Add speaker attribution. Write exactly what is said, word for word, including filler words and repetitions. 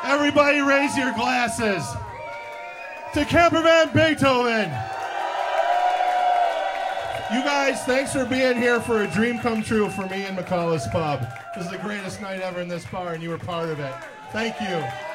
Speaker 1: Everybody raise your glasses to Campervan Beethoven. You guys, thanks for being here for a dream come true for me and McCullough's Pub. This is the greatest night ever in this bar, and you were part of it. Thank you.